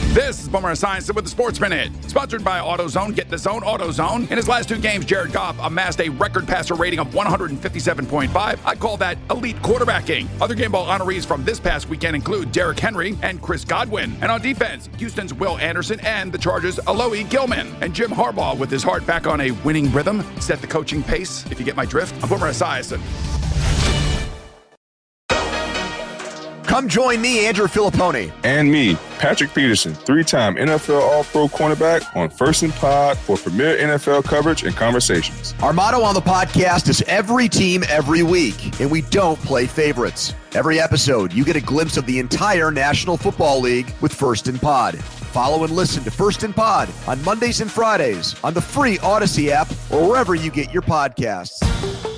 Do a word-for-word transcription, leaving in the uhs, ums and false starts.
This is Boomer Esiason with the Sports Minute, sponsored by AutoZone. Get the zone, AutoZone. In his last two games, Jared Goff amassed a record passer rating of one fifty-seven point five. I call that elite quarterbacking. Other game ball honorees from this past weekend include Derrick Henry and Chris Godwin. And on defense, Houston's Will Anderson and the Chargers' Alohi Gilman. And Jim Harbaugh, with his heart back on a winning rhythm, set the coaching pace, if you get my drift. I'm Boomer Esiason. Come join me, Andrew Filipponi. And me, Patrick Peterson, three-time N F L All-Pro cornerback on First and Pod for premier N F L coverage and conversations. Our motto on the podcast is every team, every week, and we don't play favorites. Every episode, you get a glimpse of the entire National Football League with First and Pod. Follow and listen to First and Pod on Mondays and Fridays on the free Odyssey app or wherever you get your podcasts.